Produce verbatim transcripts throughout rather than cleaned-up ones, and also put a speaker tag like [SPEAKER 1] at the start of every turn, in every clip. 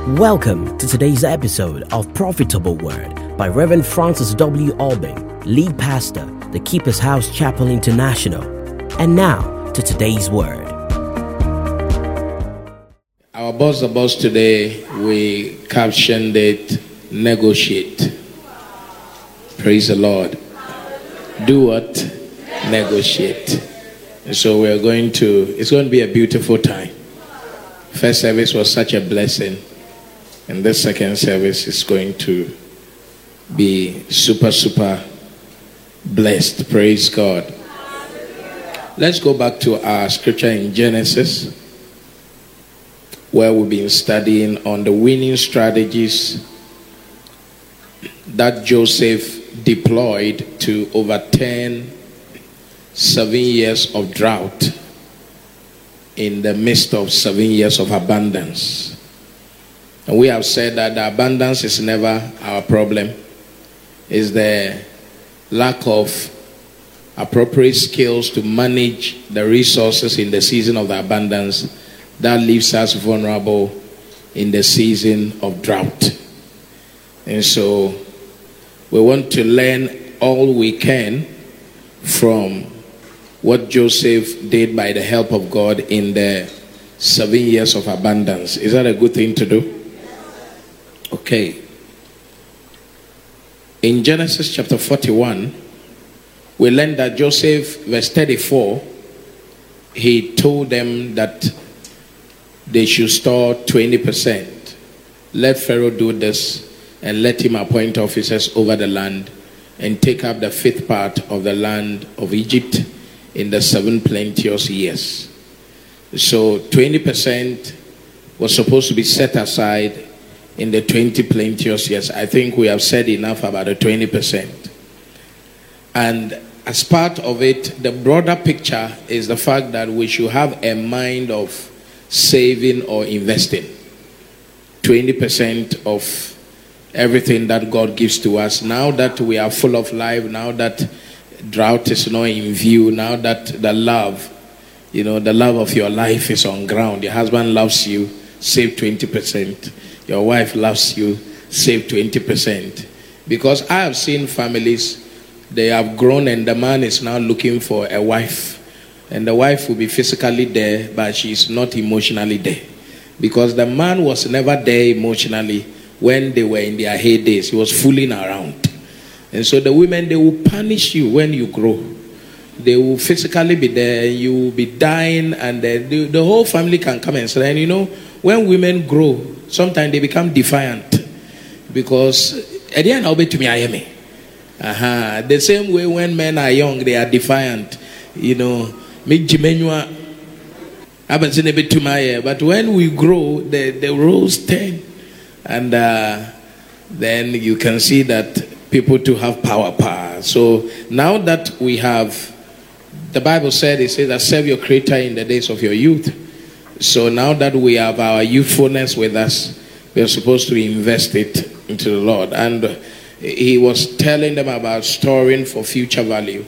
[SPEAKER 1] Welcome to today's episode of Profitable Word by Reverend Francis W. Albing, lead pastor, the Keeper's House Chapel International. And now to today's word.
[SPEAKER 2] Our boss the boss today, we captioned it, negotiate. Praise the Lord. Do what? Negotiate. And so we're going to, it's going to be a beautiful time. First service was such a blessing. And this second service is going to be super, super blessed. Praise God. Let's go back to our scripture in Genesis, where we've been studying on the winning strategies that Joseph deployed to overturn seven years of drought in the midst of seven years of abundance. And we have said that the abundance is never our problem. It's the lack of appropriate skills to manage the resources in the season of the abundance that leaves us vulnerable in the season of drought. And so we want to learn all we can from what Joseph did by the help of God in the seven years of abundance. Is that a good thing to do? Okay. In Genesis chapter forty-one, we learned that Joseph, verse thirty-four, he told them that they should store twenty percent. Let Pharaoh do this and let him appoint officers over the land and take up the fifth part of the land of Egypt in the seven plenteous years. So twenty percent was supposed to be set aside in the twenty plenteous years. I think we have said enough about the twenty percent. And as part of it, the broader picture is the fact that we should have a mind of saving or investing. twenty percent of everything that God gives to us. Now that we are full of life, now that drought is not in view, now that the love, you know, the love of your life is on ground. Your husband loves you, save twenty percent. Your wife loves you, save twenty percent. Because I have seen families, they have grown and the man is now looking for a wife. And the wife will be physically there, but she is not emotionally there. Because the man was never there emotionally when they were in their heydays. He was fooling around. And so the women, they will punish you when you grow. They will physically be there, you will be dying, and the, the, the whole family can come and say, and you know, when women grow, sometimes they become defiant. Because at the end, I'll be to me, I am me. Uh-huh. The same way when men are young, they are defiant. You know, me jimenua, haven't seen a bit to my, but when we grow, the, the roles turn. And uh, then you can see that people to have power, power. So now that we have, the Bible said, it says that serve your Creator in the days of your youth. So now that we have our youthfulness with us, we are supposed to invest it into the Lord. And he was telling them about storing for future value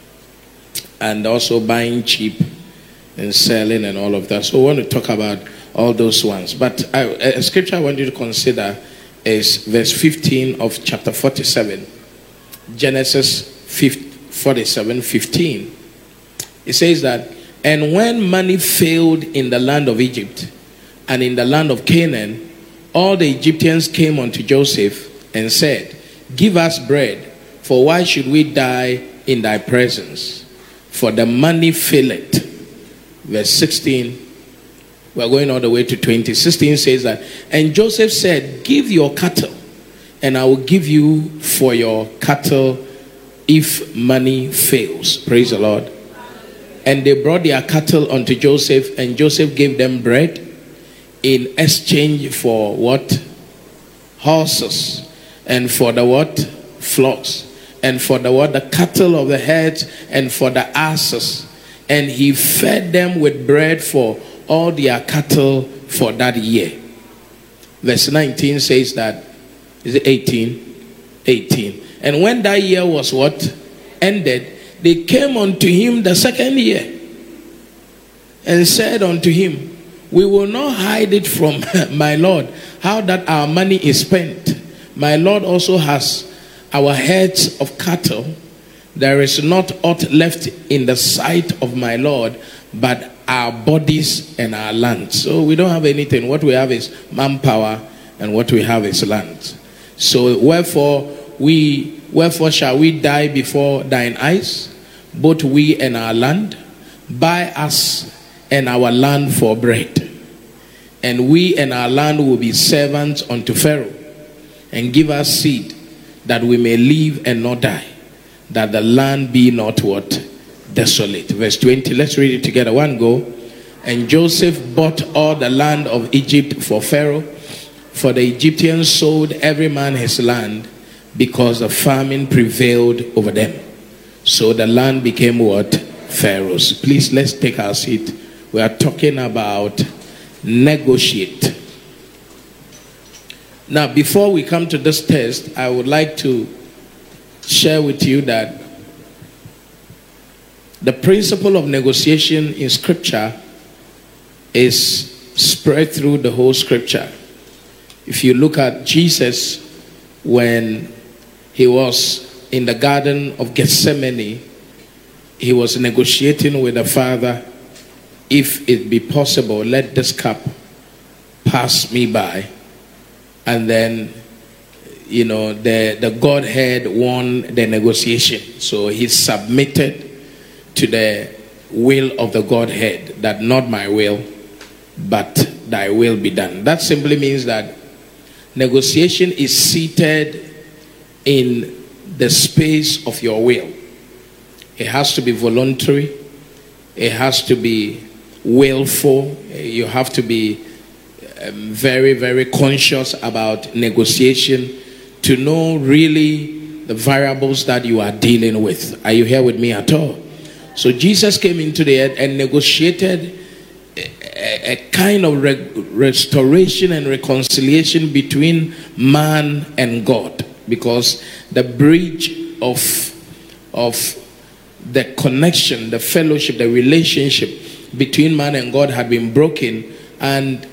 [SPEAKER 2] and also buying cheap and selling and all of that. So we want to talk about all those ones. But I, a scripture I want you to consider is verse fifteen of chapter forty-seven. Genesis forty-seven fifteen. It says that, and when money failed in the land of Egypt and in the land of Canaan, all the Egyptians came unto Joseph and said, give us bread, for why should we die in thy presence? For the money faileth. Verse sixteen. We're going all the way to twenty. sixteen says that, and Joseph said, give your cattle, and I will give you for your cattle if money fails. Praise the Lord. And they brought their cattle unto Joseph, and Joseph gave them bread in exchange for what? Horses. And for the what? Flocks. And for the what? The cattle of the herds, and for the asses. And he fed them with bread for all their cattle for that year. Verse nineteen says that, is it eighteen? eighteen. And when that year was what? Ended, they came unto him the second year and said unto him, We will not hide it from my Lord, how that our money is spent. My Lord also has our herds of cattle. There is not aught left in the sight of my Lord, but our bodies and our land. So we don't have anything. What we have is manpower, and what we have is land. So wherefore we wherefore shall we die before thine eyes, both we and our land? Buy us and our land for bread, and we and our land will be servants unto Pharaoh, and give us seed, that we may live and not die, that the land be not what? Desolate. Verse twenty, let's read it together. One go. And Joseph bought all the land of Egypt for Pharaoh, for the Egyptians sold every man his land, because the famine prevailed over them. So the land became what? Pharaoh's. Please, let's take our seat. We are talking about negotiate. Now, before we come to this test, I would like to share with you that the principle of negotiation in Scripture is spread through the whole Scripture. If you look at Jesus, when he was in the Garden of Gethsemane, he was negotiating with the Father, if it be possible, let this cup pass me by. And then, you know, the, the Godhead won the negotiation. So he submitted to the will of the Godhead, that not my will, but thy will be done. That simply means that negotiation is seated in the space of your will. It has to be voluntary. It has to be willful. You have to be um, very, very conscious about negotiation to know really the variables that you are dealing with. Are you here with me at all? So Jesus came into the earth and negotiated a, a kind of re- restoration and reconciliation between man and God, because the bridge of of the connection, the fellowship, the relationship between man and God had been broken, and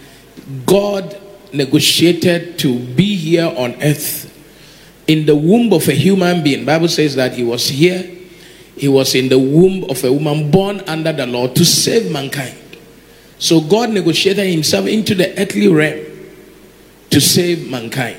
[SPEAKER 2] God negotiated to be here on earth in the womb of a human being. The Bible says that he was here. He was in the womb of a woman born under the law to save mankind. So God negotiated himself into the earthly realm to save mankind.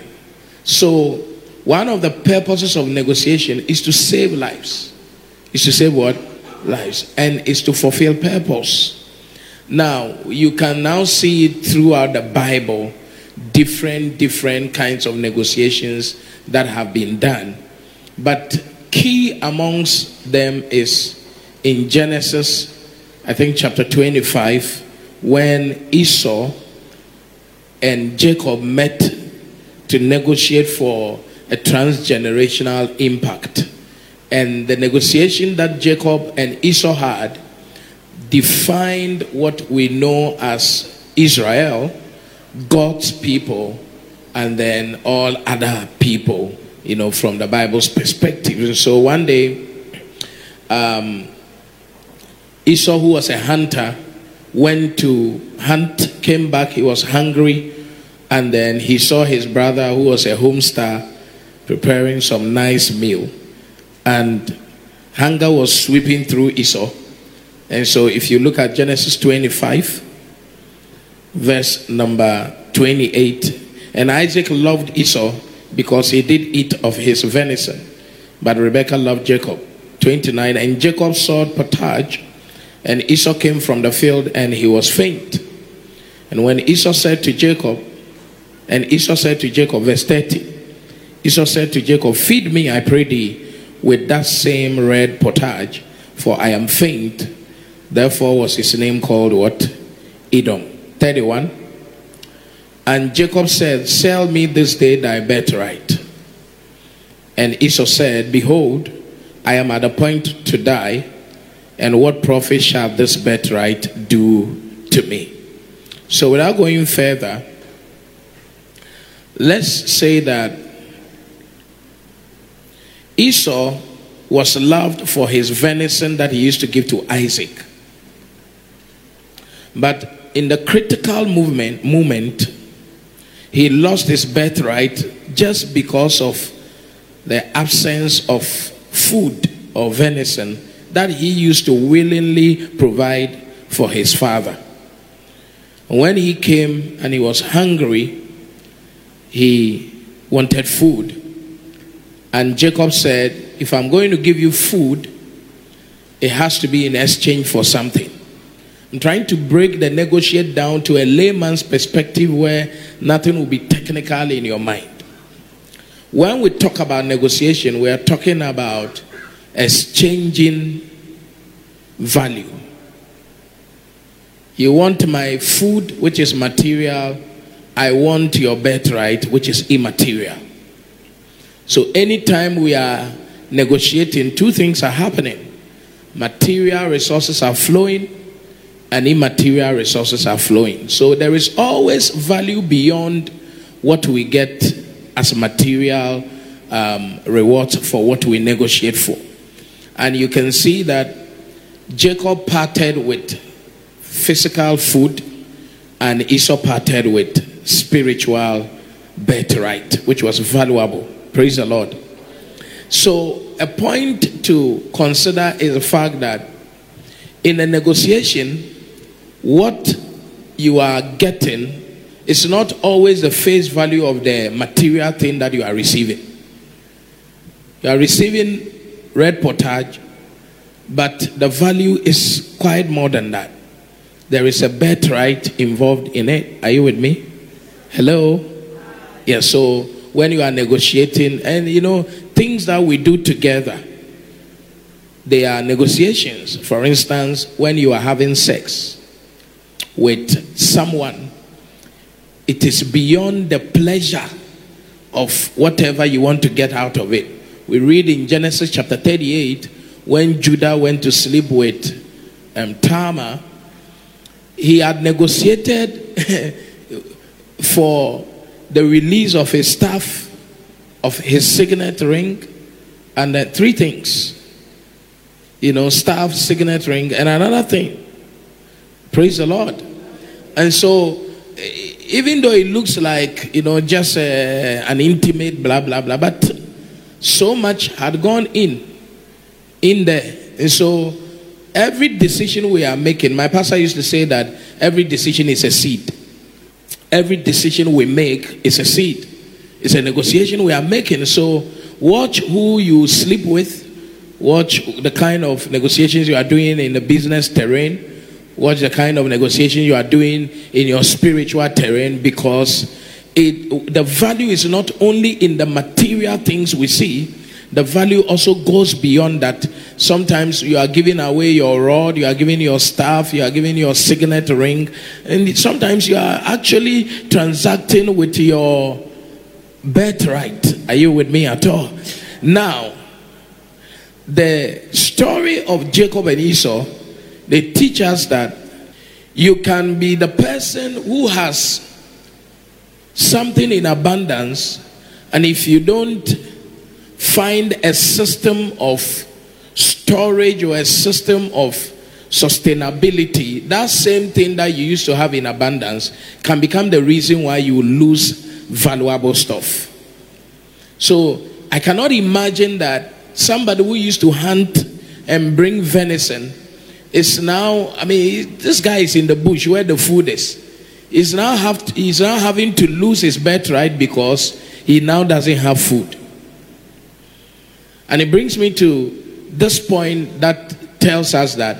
[SPEAKER 2] So one of the purposes of negotiation is to save lives. Is to save what? Lives. And is to fulfill purpose. Now, you can now see it throughout the Bible, different, different kinds of negotiations that have been done. But key amongst them is in Genesis, I think chapter twenty-five, when Esau and Jacob met to negotiate for a transgenerational impact. And the negotiation that Jacob and Esau had defined what we know as Israel, God's people, and then all other people, you know, from the Bible's perspective. And so one day, um, Esau, who was a hunter, went to hunt, came back, he was hungry, and then he saw his brother, who was a homestar, preparing some nice meal. And hunger was sweeping through Esau. And so if you look at Genesis twenty-five, verse number twenty-eight, and Isaac loved Esau because he did eat of his venison, but Rebekah loved Jacob. twenty-nine, and Jacob sought pottage, and Esau came from the field, and he was faint. And when Esau said to Jacob, and Esau said to Jacob, verse thirty, Esau said to Jacob, feed me, I pray thee, with that same red pottage, for I am faint. Therefore was his name called what? Edom. thirty-one. And Jacob said, sell me this day thy birthright. And Esau said, behold, I am at the point to die, and what profit shall this birthright do to me? So without going further, let's say that Esau was loved for his venison that he used to give to Isaac. But in the critical movement, moment, he lost his birthright just because of the absence of food or venison that he used to willingly provide for his father. When he came and he was hungry, he wanted food. And Jacob said, if I'm going to give you food, it has to be in exchange for something. I'm trying to break the negotiate down to a layman's perspective where nothing will be technical in your mind. When we talk about negotiation, we are talking about exchanging value. You want my food, which is material. I want your birthright, which is immaterial. So anytime we are negotiating, two things are happening. Material resources are flowing and immaterial resources are flowing. So there is always value beyond what we get as material um, rewards for what we negotiate for. And you can see that Jacob parted with physical food and Esau parted with spiritual birthright, which was valuable. Praise the Lord. So a point to consider is the fact that in a negotiation, what you are getting is not always the face value of the material thing that you are receiving. You are receiving red pottage, but the value is quite more than that. There is a birthright involved in it. Are you with me? Hello? Yeah, so when you are negotiating, and you know, things that we do together, they are negotiations. For instance, when you are having sex with someone, it is beyond the pleasure of whatever you want to get out of it. We read in Genesis chapter thirty-eight, when Judah went to sleep with um, Tamar, he had negotiated for the release of his staff, of his signet ring, and uh, three things. You know, staff, signet ring, and another thing. Praise the Lord. And so, even though it looks like, you know, just uh, an intimate blah, blah, blah, but so much had gone in, in there. And so, every decision we are making, my pastor used to say that every decision is a seed. Every decision we make is a seed. It's a negotiation we are making. So, watch who you sleep with. Watch the kind of negotiations you are doing in the business terrain. Watch the kind of negotiation you are doing in your spiritual terrain, because it, the value is not only in the material things we see. The value also goes beyond that. Sometimes you are giving away your rod, you are giving your staff, you are giving your signet ring, and sometimes you are actually transacting with your birthright. Are you with me at all? Now, the story of Jacob and Esau, they teach us that you can be the person who has something in abundance, and if you don't find a system of storage or a system of sustainability, that same thing that you used to have in abundance can become the reason why you lose valuable stuff. So I cannot imagine that somebody who used to hunt and bring venison is now, I mean, this guy is in the bush where the food is. He's now, have to, he's now having to lose his birthright because he now doesn't have food. And it brings me to this point that tells us that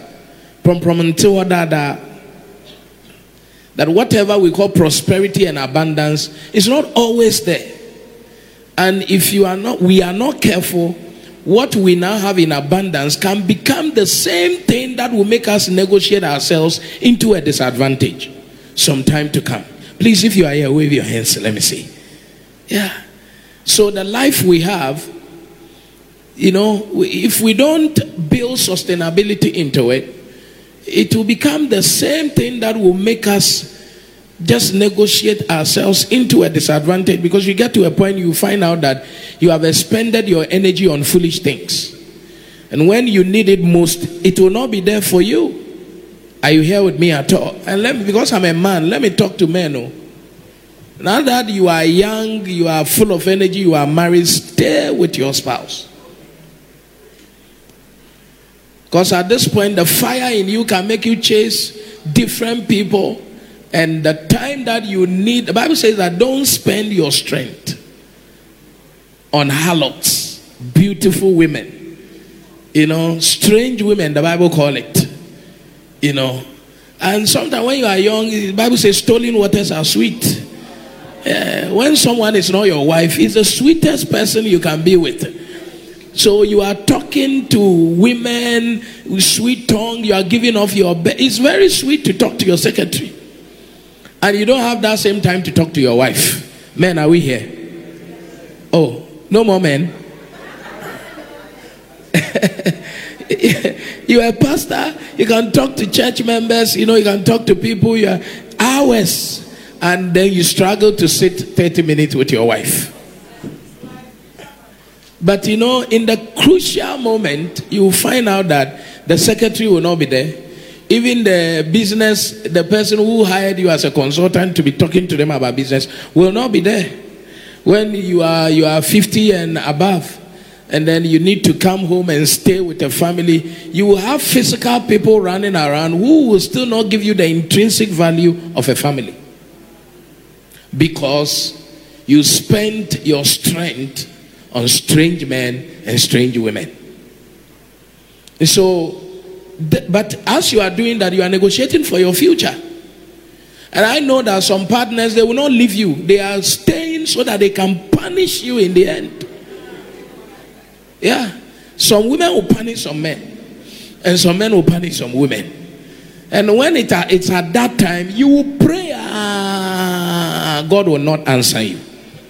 [SPEAKER 2] that whatever we call prosperity and abundance is not always there. And if you are not, we are not careful, what we now have in abundance can become the same thing that will make us negotiate ourselves into a disadvantage some time to come. Please, if you are here, wave your hands. Let me see. Yeah. So the life we have, you know, if we don't build sustainability into it, it will become the same thing that will make us just negotiate ourselves into a disadvantage, because you get to a point you find out that you have expended your energy on foolish things, and when you need it most, it will not be there for you. Are you here with me at all? And let me, because I'm a man, let me talk to men. Oh. Now that you are young, you are full of energy, you are married, stay with your spouse. Because at this point, the fire in you can make you chase different people. And the time that you need, the Bible says that don't spend your strength on harlots, beautiful women. You know, strange women, the Bible call it. You know. And sometimes when you are young, the Bible says stolen waters are sweet. Uh, when someone is not your wife, it's the sweetest person you can be with. So you are talking to women with sweet tongue, you are giving off your bed. It's very sweet to talk to your secretary. And you don't have that same time to talk to your wife. Men, are we here? Oh, no more men. You are a pastor, you can talk to church members, you know, you can talk to people, you are hours. And then you struggle to sit thirty minutes with your wife. But you know, in the crucial moment, you will find out that the secretary will not be there. Even the business, the person who hired you as a consultant to be talking to them about business will not be there. When you are you are fifty and above, and then you need to come home and stay with the family, you will have physical people running around who will still not give you the intrinsic value of a family. Because you spent your strength on strange men and strange women. And so, but as you are doing that, you are negotiating for your future. And I know that some partners, they will not leave you. They are staying so that they can punish you in the end. Yeah. Some women will punish some men. And some men will punish some women. And when it, it's at that time, you will pray. Ah, God will not answer you.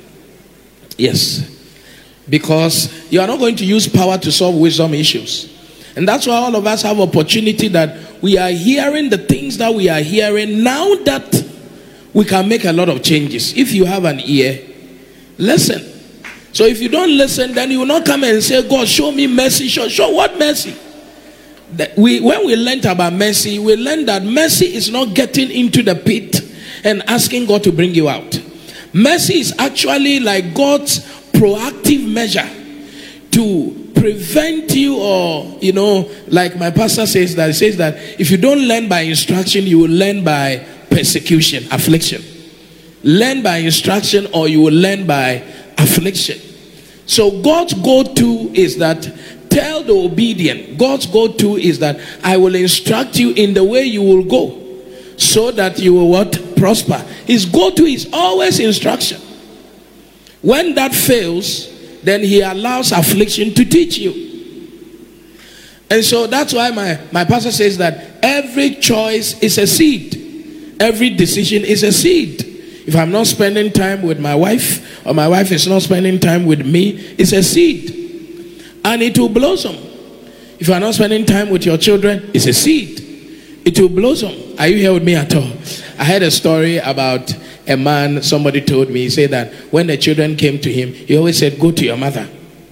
[SPEAKER 2] Yes. Because you are not going to use power to solve wisdom issues. And that's why all of us have opportunity that we are hearing the things that we are hearing now that we can make a lot of changes. If you have an ear, listen. So if you don't listen, then you will not come and say, God, show me mercy. Show, show what mercy? That we, when we learned about mercy, we learned that mercy is not getting into the pit and asking God to bring you out. Mercy is actually like God's proactive measure to prevent you, or, you know, like my pastor says that, he says that if you don't learn by instruction, you will learn by persecution, affliction. Learn by instruction, or you will learn by affliction. So God's go-to is that tell the obedient. God's go-to is that I will instruct you in the way you will go, so that you will what? Prosper. His go-to is always instruction. When that fails, then he allows affliction to teach you. And so that's why my, my pastor says that every choice is a seed. Every decision is a seed. If I'm not spending time with my wife, or my wife is not spending time with me, it's a seed. And it will blossom. If you are not spending time with your children, it's a seed. It will blossom. Are you here with me at all? I heard a story about a man, somebody told me, he said that when the children came to him, he always said, go to your mother.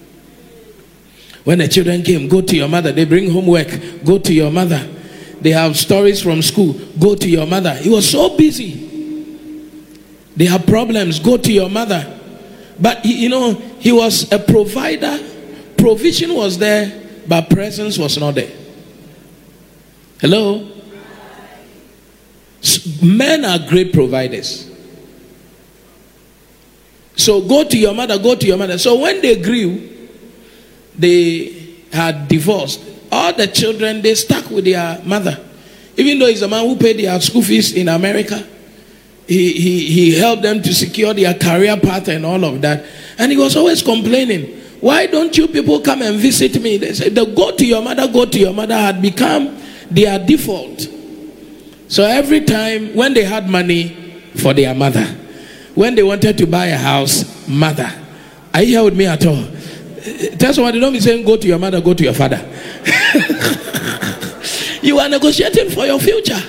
[SPEAKER 2] When the children came, go to your mother. They bring homework, go to your mother. They have stories from school, go to your mother. He was so busy. They have problems, go to your mother. But you know, he was a provider. Provision was there, but presence was not there. Hello? Men are great providers. So go to your mother, go to your mother. So when they grew, they had divorced. All the children, they stuck with their mother. Even though he's the man who paid their school fees in America, he, he, he helped them to secure their career path and all of that. And he was always complaining, why don't you people come and visit me? They said, the go to your mother, go to your mother had become their default. So every time when they had money for their mother, when they wanted to buy a house, mother. Are you here with me at all? Tell someone, don't be saying go to your mother, go to your father. You are negotiating for your future.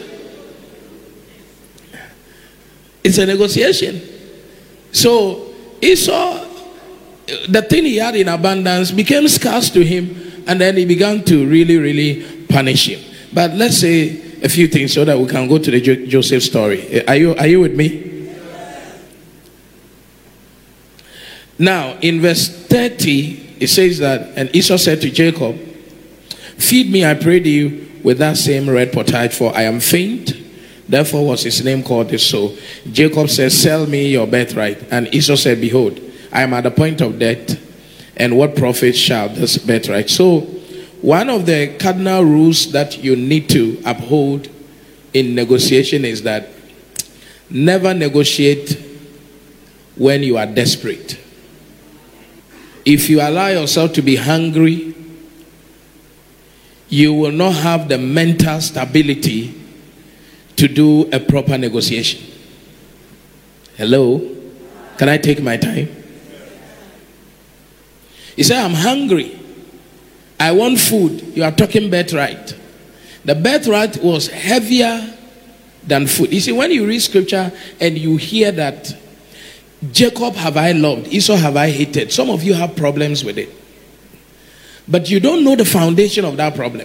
[SPEAKER 2] It's a negotiation. So Esau, the thing he had in abundance became scarce to him, and then he began to really, really punish him. But let's say a few things so that we can go to the jo- Joseph story. Are you, are you with me? Now, in verse thirty, it says that, and Esau said to Jacob, feed me, I pray thee, with that same red pottage, for I am faint. Therefore was his name called this. So Jacob said, sell me your birthright. And Esau said, behold, I am at the point of death, and what profit shall this birthright? So one of the cardinal rules that you need to uphold in negotiation is that never negotiate when you are desperate. If you allow yourself to be hungry, you will not have the mental stability to do a proper negotiation. Hello? Can I take my time? He said, I'm hungry. I want food. You are talking birthright. The birthright was heavier than food. You see, when you read scripture and you hear that Jacob have I loved, Esau have I hated, some of you have problems with it. But you don't know the foundation of that problem.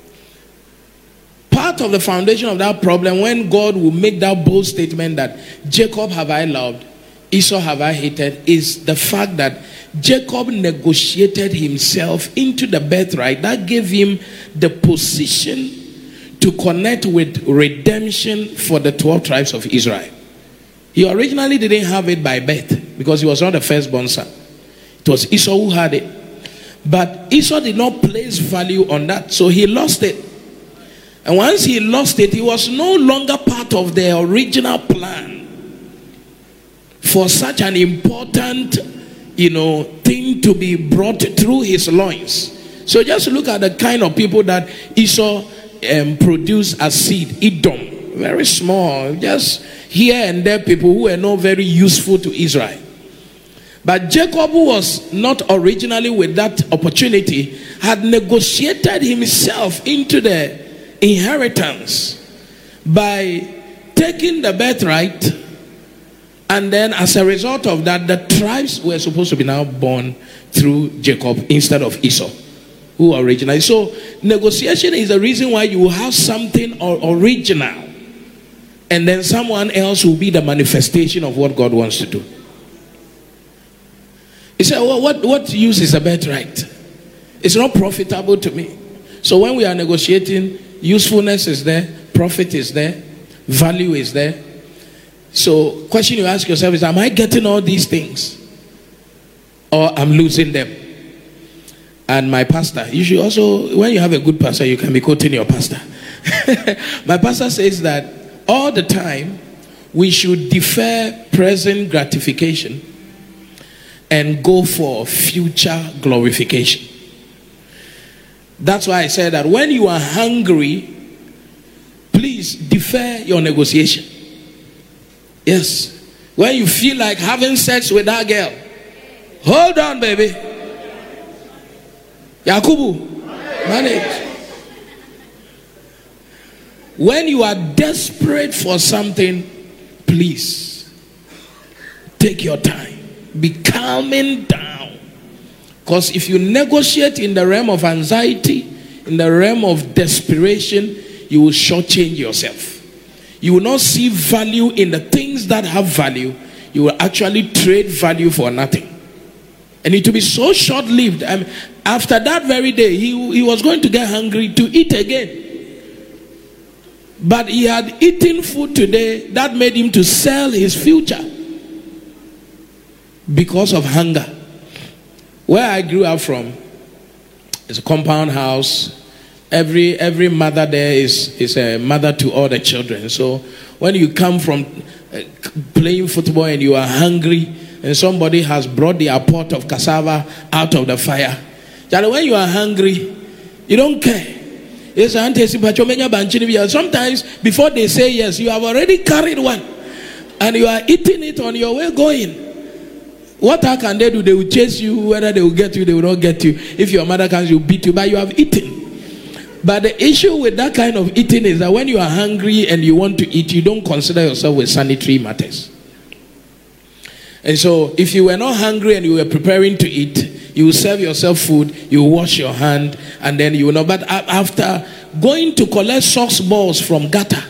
[SPEAKER 2] Part of the foundation of that problem, when God will make that bold statement that Jacob have I loved, Esau have I hated, is the fact that Jacob negotiated himself into the birthright that gave him the position to connect with redemption for the twelve tribes of Israel. He originally didn't have it by birth because he was not the firstborn son. It was Esau who had it. But Esau did not place value on that, so he lost it. And once he lost it, he was no longer part of the original plan for such an important, you know, thing to be brought through his loins. So just look at the kind of people that Esau um, produced as seed. Edom, very small, just here and there people who were not very useful to Israel. But Jacob, who was not originally with that opportunity, had negotiated himself into the inheritance by taking the birthright, and then as a result of that, the tribes were supposed to be now born through Jacob instead of Esau, who originally. So negotiation is the reason why you have something original, and then someone else will be the manifestation of what God wants to do. He said, well, what, what use is a birthright? It's not profitable to me. So when we are negotiating, usefulness is there, profit is there, value is there. So question you ask yourself is, am I getting all these things? Or I'm losing them? And my pastor, you should also, when you have a good pastor, you can be quoting your pastor. My pastor says that all the time, we should defer present gratification and go for future glorification. That's why I said that when you are hungry, please defer your negotiation. Yes. When you feel like having sex with that girl, hold on, baby. Yakubu, manage. When you are desperate for something, please take your time. Be calming down. Because if you negotiate in the realm of anxiety, in the realm of desperation, you will shortchange yourself. You will not see value in the things that have value. You will actually trade value for nothing. And it will be so short-lived. I mean, after that very day, he, he was going to get hungry to eat again. But he had eaten food today that made him to sell his future because of hunger. Where I grew up from is a compound house. Every every mother there is, is a mother to all the children. So when you come from uh, playing football and you are hungry and somebody has brought the pot of cassava out of the fire, when you are hungry, you don't care. Sometimes before they say yes, you have already carried one and you are eating it on your way going. What can they do? They will chase you. Whether they will get you, they will not get you. If your mother comes, she will beat you, but you have eaten. But the issue with that kind of eating is that when you are hungry and you want to eat, you don't consider yourself with sanitary matters. And so if you were not hungry and you were preparing to eat, you will serve yourself food, you will wash your hand, and then you will know. But after going to collect sauce balls from gutter.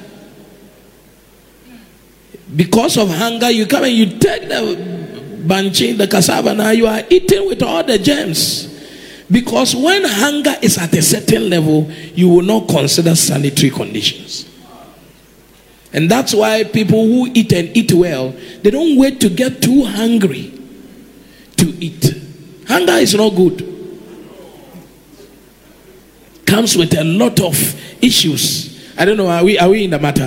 [SPEAKER 2] Because of hunger, you come and you take the banchi, the cassava, now you are eating with all the germs. Because when hunger is at a certain level, you will not consider sanitary conditions. And that's why people who eat and eat well, they don't wait to get too hungry to eat. Hunger is not good. Comes with a lot of issues. I don't know, are we, are we in the matter?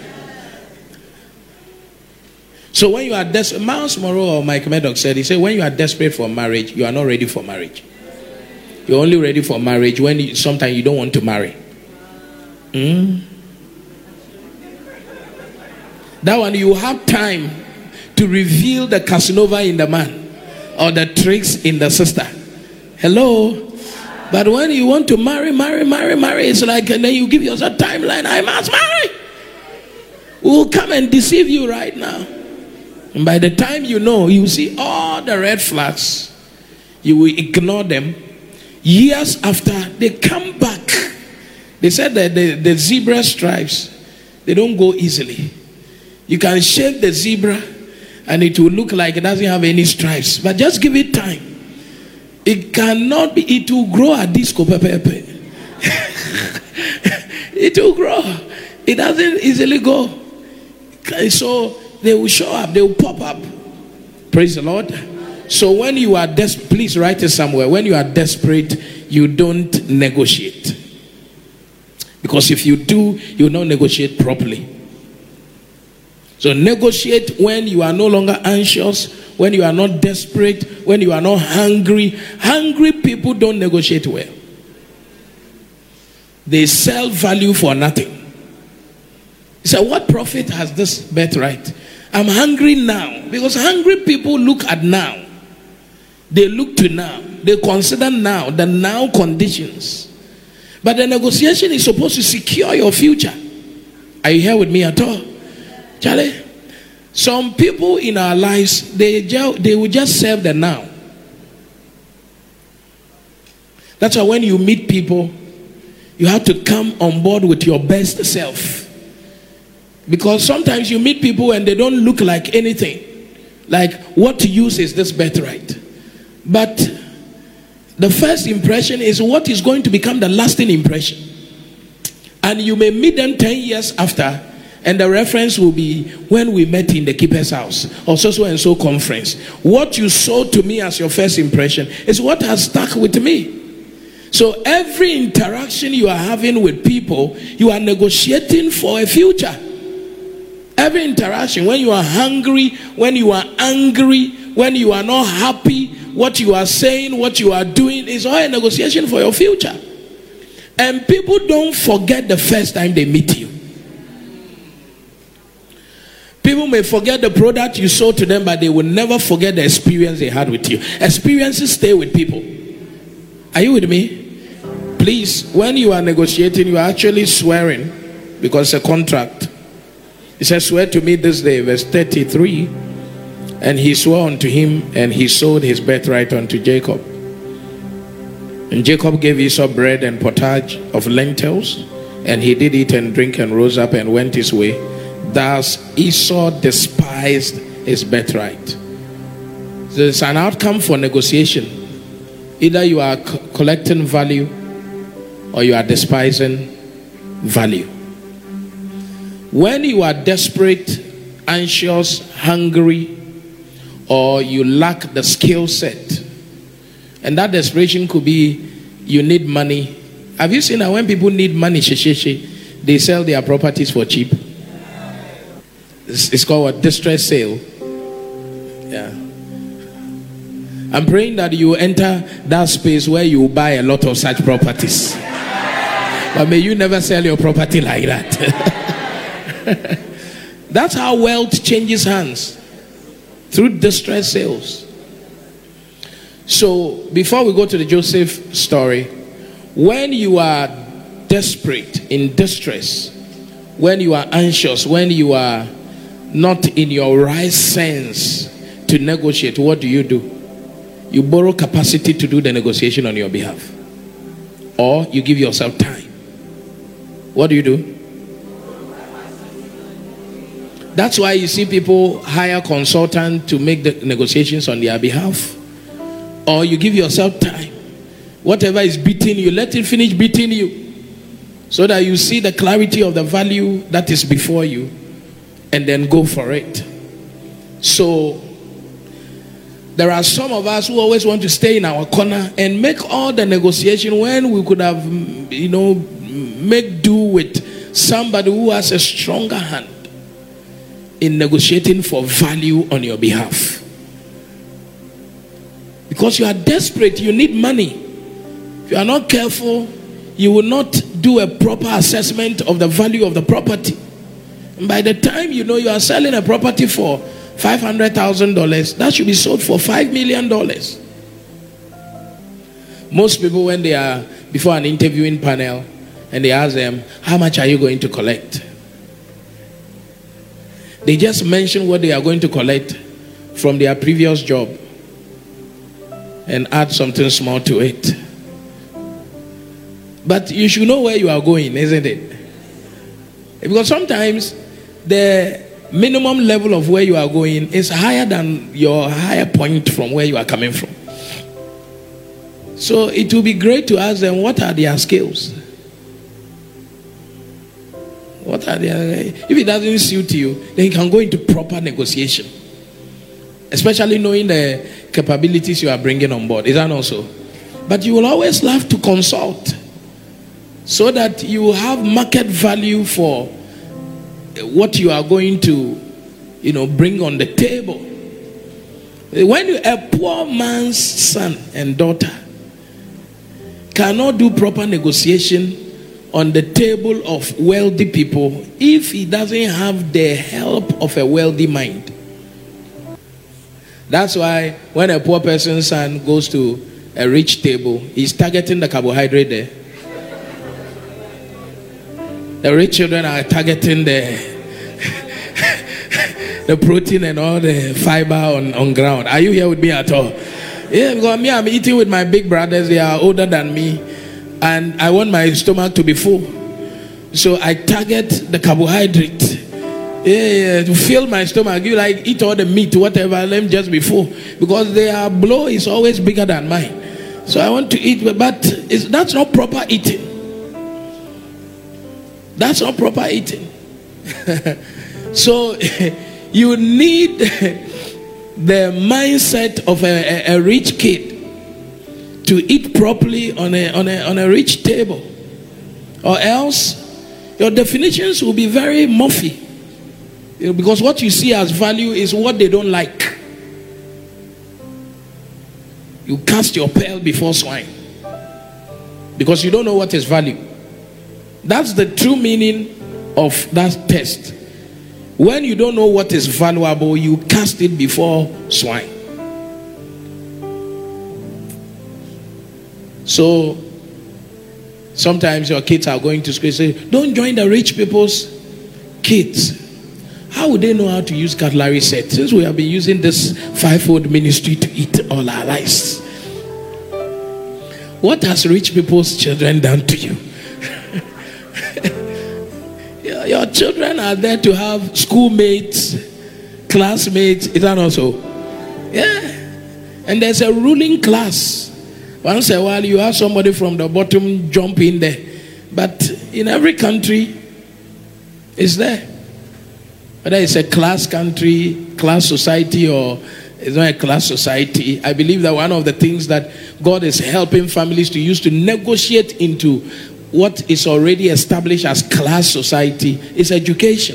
[SPEAKER 2] So when you are desperate, Miles Monroe or Mike Maddox said, he said, when you are desperate for marriage, you are not ready for marriage. You're only ready for marriage when you, sometimes you don't want to marry. Mm. That one, you have time to reveal the Casanova in the man or the tricks in the sister. Hello? But when you want to marry, marry, marry, marry, it's like, and then you give yourself a timeline. I must marry. We'll come and deceive you right now. And by the time you know, you see all the red flags. You will ignore them. Years after, they come back. They said that the, the zebra stripes, they don't go easily. You can shave the zebra and it will look like it doesn't have any stripes. But just give it time. It cannot be, it will grow a disco pepe. It will grow. It doesn't easily go. So they will show up, they will pop up. Praise the Lord. So when you are desperate, please write it somewhere. When you are desperate, you don't negotiate. Because if you do, you will not negotiate properly. So negotiate when you are no longer anxious, when you are not desperate, when you are not hungry. Hungry people don't negotiate well. They sell value for nothing. He said, what profit has this birthright? I'm hungry now. Because hungry people look at now. They look to now. They consider now, the now conditions. But the negotiation is supposed to secure your future. Are you here with me at all? Charlie, some people in our lives, they, they will just serve the now. That's why when you meet people, you have to come on board with your best self. Because sometimes you meet people and they don't look like anything. Like, what use is this birthright? But the first impression is what is going to become the lasting impression. And you may meet them ten years after, and the reference will be when we met in the keeper's house or so so and so conference. What you saw to me as your first impression is what has stuck with me. So every interaction you are having with people, you are negotiating for a future. Every interaction, when you are hungry, when you are angry, when you are not happy, what you are saying, what you are doing is all a negotiation for your future. And people don't forget the first time they meet you. People may forget the product you sold to them, but they will never forget the experience they had with you. Experiences stay with people. Are you with me? Please, when you are negotiating, you are actually swearing because it's a contract. He says, swear to me this day, verse thirty-three. And he swore unto him, and he sold his birthright unto Jacob. And Jacob gave Esau bread and pottage of lentils, and he did eat and drink and rose up and went his way. Thus Esau despised his birthright. So it's an outcome for negotiation. Either you are co- collecting value or you are despising value. When you are desperate, anxious, hungry, or you lack the skill set, and that desperation could be you need money. Have you seen that when people need money, they sell their properties for cheap? It's, it's called a distress sale. Yeah. I'm praying that you enter that space where you buy a lot of such properties. But may you never sell your property like that. That's how wealth changes hands. Through distress sales. So, before we go to the Joseph story, when you are desperate, in distress, when you are anxious, when you are not in your right sense to negotiate, what do you do? You borrow capacity to do the negotiation on your behalf. Or you give yourself time. What do you do? That's why you see people hire consultants to make the negotiations on their behalf. Or you give yourself time. Whatever is beating you, let it finish beating you. So that you see the clarity of the value that is before you. And then go for it. So, there are some of us who always want to stay in our corner and make all the negotiation when we could have, you know, make do with somebody who has a stronger hand in negotiating for value on your behalf. Because you are desperate, you need money. If you are not careful, you will not do a proper assessment of the value of the property. And by the time you know you are selling a property for five hundred thousand dollars, that should be sold for five million dollars. Most people, when they are before an interviewing panel and they ask them, how much are you going to collect? They just mention what they are going to collect from their previous job and add something small to it. But you should know where you are going, isn't it? Because sometimes the minimum level of where you are going is higher than your higher point from where you are coming from. So it will be great to ask them, what are their skills? What are their, if it doesn't suit you, then you can go into proper negotiation. Especially knowing the capabilities you are bringing on board. Is that not so? But you will always have to consult so that you have market value for what you are going to, you know, bring on the table. When you, a poor man's son and daughter cannot do proper negotiation on the table of wealthy people if he doesn't have the help of a wealthy mind. That's why when a poor person's son goes to a rich table, he's targeting the carbohydrate there. The rich children are targeting the the protein and all the fiber on, on ground. Are you here with me at all? Yeah, because me, I'm eating with my big brothers. They are older than me. And I want my stomach to be full. So I target the carbohydrate. Yeah, yeah, to fill my stomach. You like eat all the meat, whatever, let me just be full. Because their blow is always bigger than mine. So I want to eat, but it's, that's not proper eating. That's not proper eating. So you need the mindset of a, a, a rich kid to eat properly on a, on a on a rich table, or else your definitions will be very muffy, you know, because what you see as value is what they don't like. You cast your pearl before swine because you don't know what is value. That's the true meaning of that test. When you don't know what is valuable, you cast it before swine. So sometimes your kids are going to school and say, don't join the rich people's kids. How would they know how to use cutlery set since we have been using this fivefold ministry to eat all our lives? What has rich people's children done to you? your, your children are there to have schoolmates, classmates. Is that also? Yeah. And there's a ruling class. Once in a while, you have somebody from the bottom jump in there. But in every country, it's there. Whether it's a class country, class society, or it's not a class society, I believe that one of the things that God is helping families to use to negotiate into what is already established as class society is education.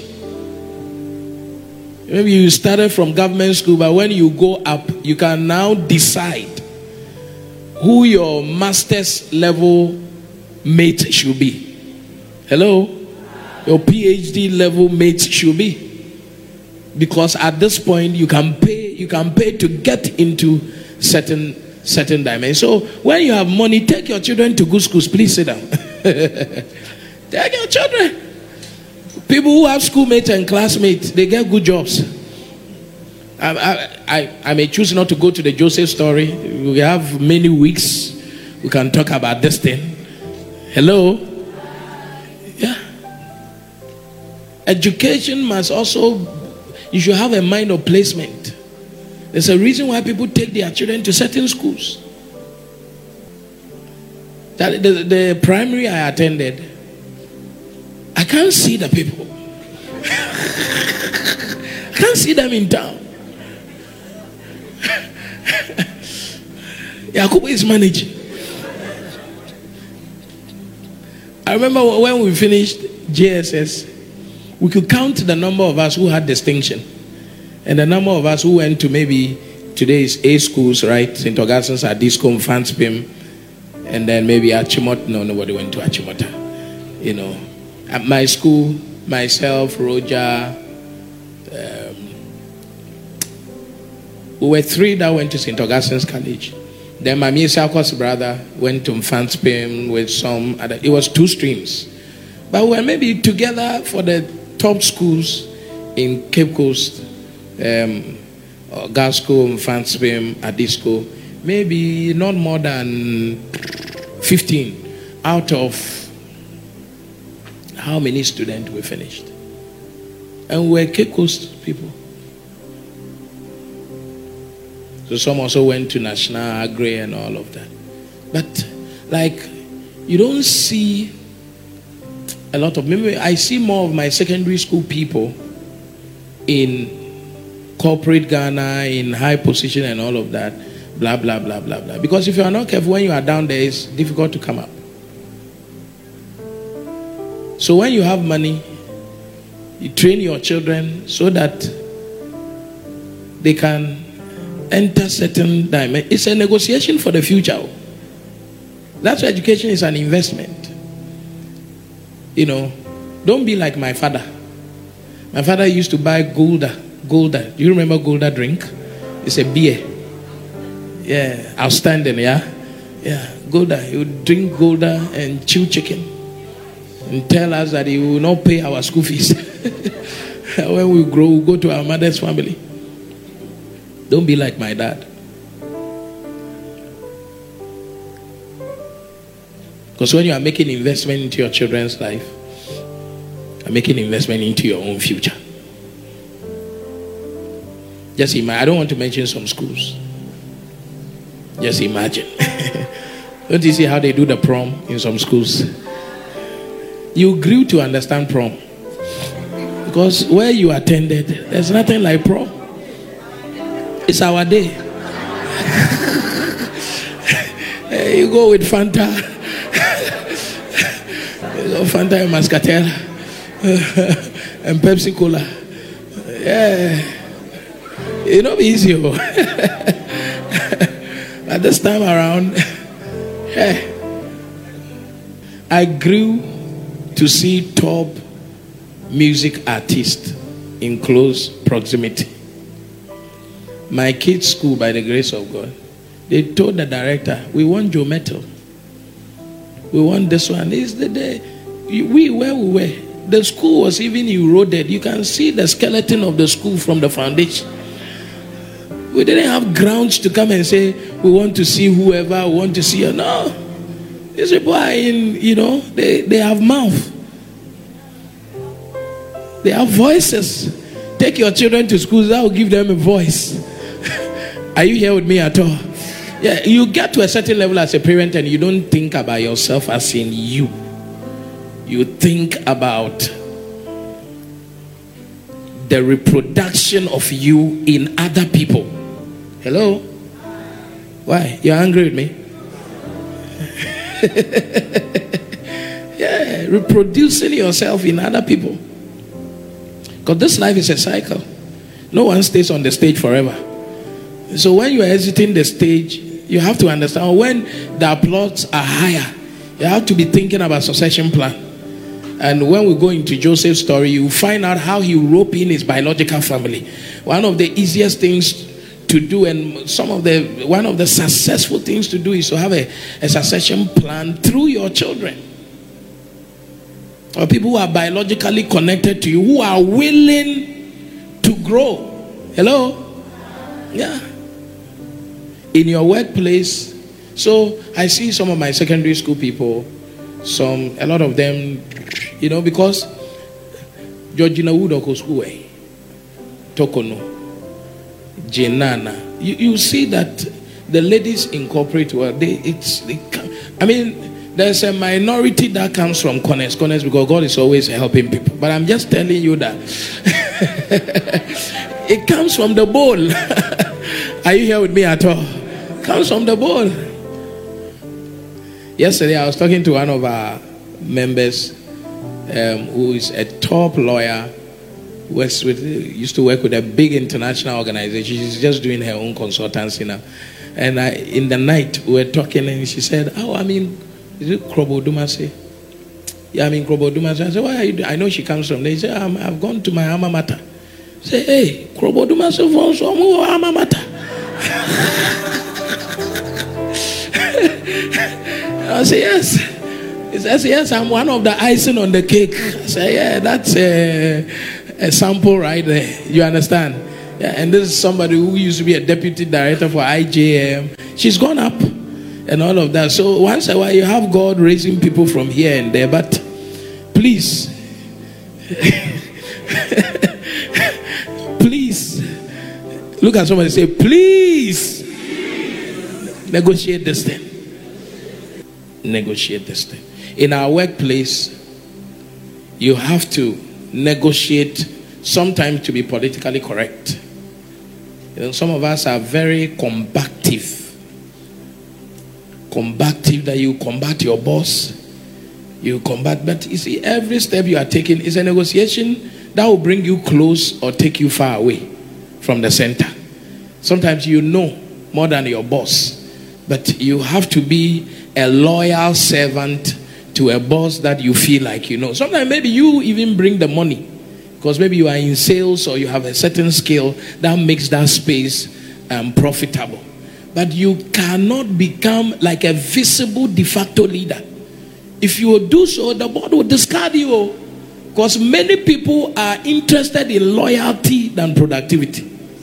[SPEAKER 2] Maybe you started from government school, but when you go up, you can now decide who your master's level mate should be. Hello? Your PhD level mate should be. Because at this point you can pay, you can pay to get into certain certain dimensions. So when you have money, take your children to good schools. Please sit down. Take your children. People who have schoolmates and classmates, they get good jobs. I, I, I, I may choose not to go to the Joseph story. We have many weeks. We can talk about this thing. Hello? Yeah. education must also, you should have a mind of placement. There's a reason why people take their children to certain schools. That the, the primary I attended, I can't see the people. I can't see them in town. Yakubu is managing. I remember when we finished J S S, we could count the number of us who had distinction and the number of us who went to maybe today's A schools, right? Saint Augustine's, Adiscom, Fanspim, and then maybe Achimota. No, nobody went to Achimota. You know, at my school, myself, Roger, um, we were three that went to Saint Augustine's College. Then my Misako's brother went to Fanspim with some other. It was two streams. But we were maybe together for the top schools in Cape Coast, um, Gasco, Fanspim, Adisco. Maybe not more than fifteen out of how many students we finished. And we were Cape Coast people. So some also went to National Agri and all of that. But like, you don't see a lot of, maybe I see more of my secondary school people in corporate Ghana, in high position and all of that, blah, blah, blah, blah, blah. Because if you are not careful, when you are down there, it's difficult to come up. So when you have money, you train your children so that they can enter certain dimensions. It's a negotiation for the future. That's why education is an investment. You know, don't be like my father. My father used to buy Golda. Golda. Do you remember Golda drink? It's a beer. Yeah, outstanding, yeah? Yeah, Golda. He would drink Golda and chew chicken and tell us that he will not pay our school fees. When we grow, we'll go to our mother's family. Don't be like my dad. Because when you are making investment into your children's life, you're making investment into your own future. Just imagine. I don't want to mention some schools. Just imagine. Don't you see how they do the prom in some schools? You grew to understand prom. Because where you attended, there's nothing like prom. It's our day. You go with Fanta. You go Fanta and Muscatel. And Pepsi Cola. Yeah. It'll not be easy. At this time around, yeah, I grew to see top music artists in close proximity. My kids' school, by the grace of God, they told the director, we want Joe Metal. We want this one. This is the day. We, where we were, the school was even eroded. You can see the skeleton of the school from the foundation. We didn't have grounds to come and say, we want to see whoever, we want to see her. No. These people are in, you know, they, they have mouth. They have voices. Take your children to schools, that will give them a voice. Are you here with me at all? Yeah, you get to a certain level as a parent and you don't think about yourself as in you. You think about the reproduction of you in other people. Hello? Why? You're angry with me? Yeah, reproducing yourself in other people. Because this life is a cycle. No one stays on the stage forever. So when you are exiting the stage, you have to understand when the applause are higher, you have to be thinking about succession plan. And when we go into Joseph's story, you find out how he roped in his biological family. One of the easiest things to do, and some of the one of the successful things to do, is to have a, a succession plan through your children. Or people who are biologically connected to you, who are willing to grow. Hello? Yeah. In your workplace. So I see some of my secondary school people, some, a lot of them, you know, because Georgina Woodokosue, Tokono, Jenana. You, you see that the ladies in corporate world, they, it's, they, I mean, there's a minority that comes from corners, corners because God is always helping people. But I'm just telling you that it comes from the bowl. Are you here with me at all? It comes from the bowl. Yesterday, I was talking to one of our members um, who is a top lawyer. Works with, used to work with a big international organization. She's just doing her own consultancy now. And I, in the night, we were talking, and she said, "Oh, I mean, is it Krobo Dumase?" "Yeah, I mean Krobo Dumase." I said, "Why are you doing?" I know she comes from there. She said, I'm, "I've gone to my alma mater." I said, "Hey, Krobo Dumase from some alma mater." I said, "Yes." He says, "Yes, I'm one of the icing on the cake." I said, "Yeah, that's a, a sample right there." You understand? Yeah, and this is somebody who used to be a deputy director for I J M. She's gone up and all of that. So once in a while, you have God raising people from here and there. But please, please, look at somebody and say, please, negotiate this thing. Negotiate this thing. In our workplace, you have to negotiate sometimes to be politically correct. You know, some of us are very combative. Combative, that you combat your boss. You combat, but you see, every step you are taking is a negotiation that will bring you close or take you far away from the center. Sometimes you know more than your boss, but you have to be a loyal servant to a boss that you feel like you know. Sometimes maybe you even bring the money, because maybe you are in sales or you have a certain skill that makes that space um, profitable. But you cannot become like a visible de facto leader. If you will do so, the board will discard you. Because many people are interested in loyalty than productivity.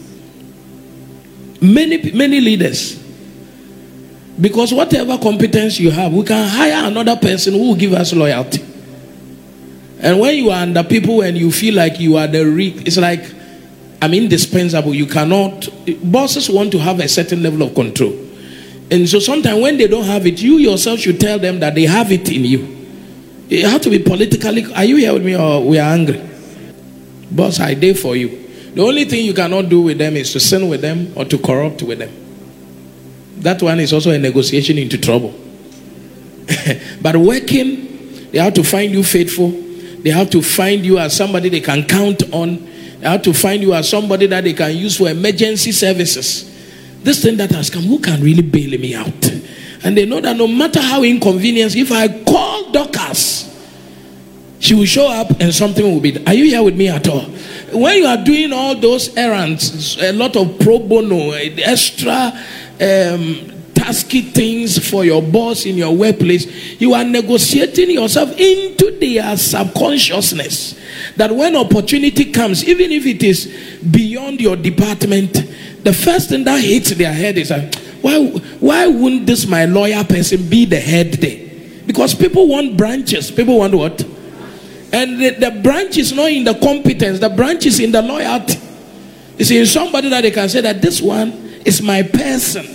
[SPEAKER 2] Many, many leaders. Because whatever competence you have, we can hire another person who will give us loyalty. And when you are under people and you feel like you are the re- it's like, I'm indispensable. You cannot, bosses want to have a certain level of control. And so sometimes when they don't have it, you yourself should tell them that they have it in you. You have to be politically, are you here with me or we are angry? Boss, I dare for you. The only thing you cannot do with them is to sin with them or to corrupt with them. That one is also a negotiation into trouble. But working, they have to find you faithful. They have to find you as somebody they can count on. They have to find you as somebody that they can use for emergency services. This thing that has come, who can really bail me out? And they know that no matter how inconvenient, if I call Dorcas, she will show up and something will be. Are you here with me at all? When you are doing all those errands, a lot of pro bono, extra um, tasky things for your boss in your workplace, you are negotiating yourself into their subconsciousness that when opportunity comes, even if it is beyond your department, the first thing that hits their head is like, why, why wouldn't this my lawyer person be the head there? Because people want branches. People want what? And the, the branch is not in the competence. The branch is in the loyalty. It's in somebody that they can say that this one is my person.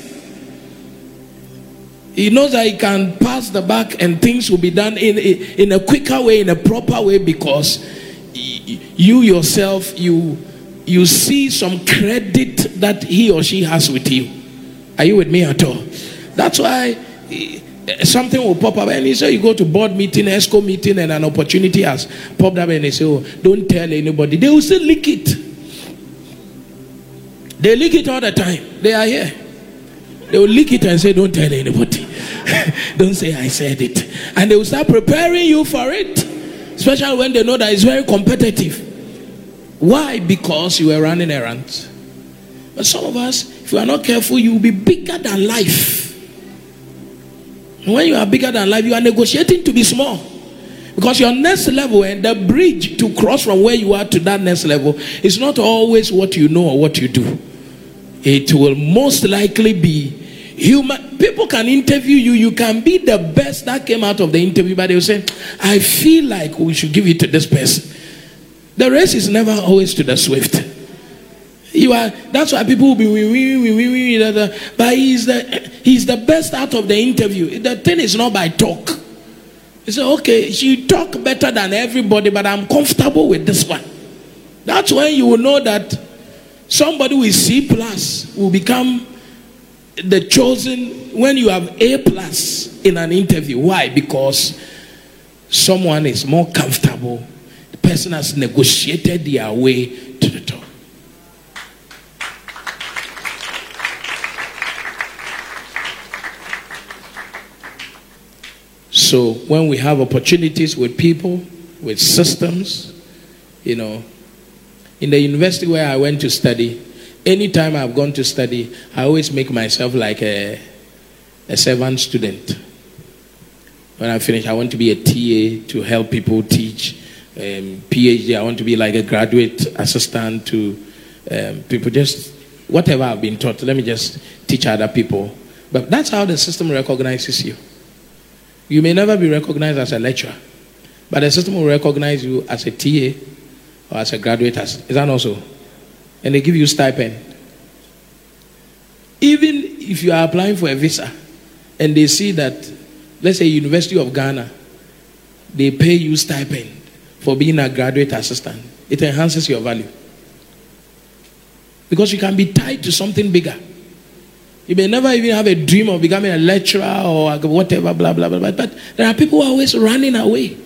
[SPEAKER 2] He knows that he can pass the buck and things will be done in, in a quicker way, in a proper way, because you yourself, you, you see some credit that he or she has with you. Are you with me at all? That's why something will pop up and you say you go to board meeting, ESCO meeting, and an opportunity has popped up and they say, oh, don't tell anybody. They will still leak it. They leak it all the time. They are here. They will leak it and say, don't tell anybody. Don't say I said it. And they will start preparing you for it. Especially when they know that it's very competitive. Why? Because you were running errands. But some of us, if you are not careful, you will be bigger than life. And when you are bigger than life, you are negotiating to be small. Because your next level and the bridge to cross from where you are to that next level is not always what you know or what you do. It will most likely be human. People can interview you. You can be the best that came out of the interview, but they will say, I feel like we should give it to this person. The race is never always to the swift. You are. That's why people will be wee, wee, wee, wee, wee, da, da. But he's the he's the best out of the interview. The thing is not by talk. You say, okay, she talk better than everybody, but I'm comfortable with this one. That's when you will know that somebody with C plus will become the chosen when you have A plus in an interview. Why? Because someone is more comfortable. The person has negotiated their way to the top. So when we have opportunities with people, with systems, you know, in the university where I went to study, anytime I've gone to study, I always make myself like a, a servant student. When I finish, I want to be a T A to help people teach. Um, PhD, I want to be like a graduate assistant to um, people. Just whatever I've been taught, let me just teach other people. But that's how the system recognizes you. You may never be recognized as a lecturer, but the system will recognize you as a T A or as a graduate. Is that also? And they give you stipend. Even if you are applying for a visa and they see that, let's say University of Ghana, they pay you stipend for being a graduate assistant, it enhances your value. Because you can be tied to something bigger. You may never even have a dream of becoming a lecturer or whatever, blah, blah, blah, blah. But there are people who are always running away.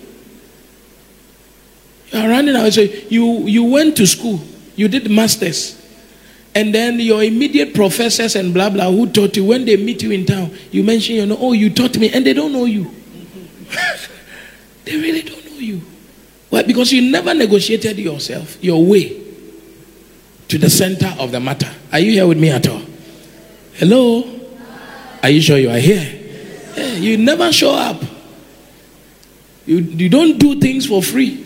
[SPEAKER 2] You are running away. So you, you went to school, you did masters, and then your immediate professors and blah, blah, who taught you, when they meet you in town, you mention, you know, oh, you taught me, and they don't know you. They really don't know you. Why? Because you never negotiated yourself, your way to the center of the matter. Are you here with me at all? Hello? Are you sure you are here? Yeah, you never show up. You, you don't do things for free.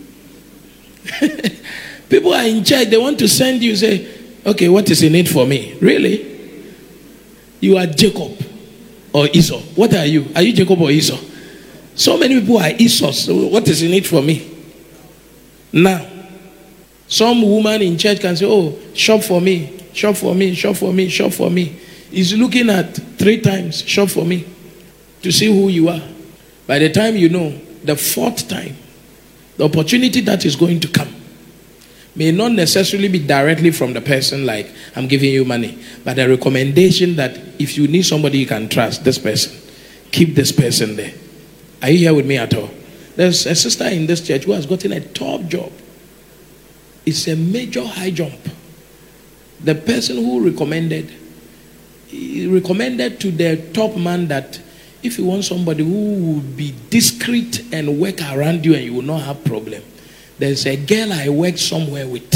[SPEAKER 2] People are in charge. They want to send you, say, okay, what is in it for me? Really? You are Jacob or Esau. What are you? Are you Jacob or Esau? So many people are Esau. So what is in it for me? Now, some woman in church can say, oh, shop for me. Shop for me, shop for me, shop for me. He's looking at three times, shop for me, to see who you are. By the time you know, the fourth time, the opportunity that is going to come may not necessarily be directly from the person, like, I'm giving you money, but a recommendation that if you need somebody you can trust, this person, keep this person there. Are you here with me at all? There's a sister in this church who has gotten a top job. It's a major high jump. The person who recommended, he recommended to the top man that if you want somebody who will be discreet and work around you and you will not have problem, there's a girl I work somewhere with.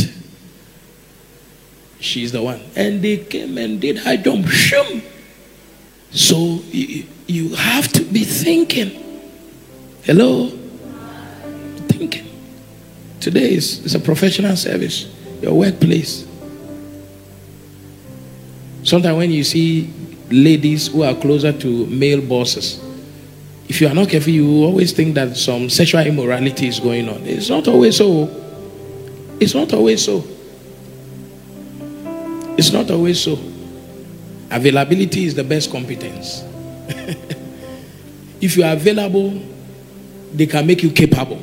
[SPEAKER 2] She's the one. And they came and did high jump. So you, you have to be thinking. Hello? Thinking. Today is, is a professional service. Your workplace. Sometimes when you see ladies who are closer to male bosses, if you are not careful, you always think that some sexual immorality is going on. It's not always so. It's not always so. It's not always so. Availability is the best competence. If you are available, they can make you capable.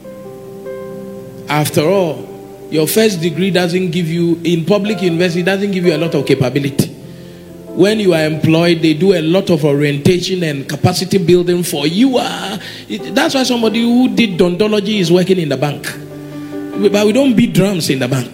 [SPEAKER 2] After all, your first degree doesn't give you, in public university, doesn't give you a lot of capability. When you are employed, they do a lot of orientation and capacity building for you. Uh, it, that's why somebody who did odontology is working in the bank. But we don't beat drums in the bank.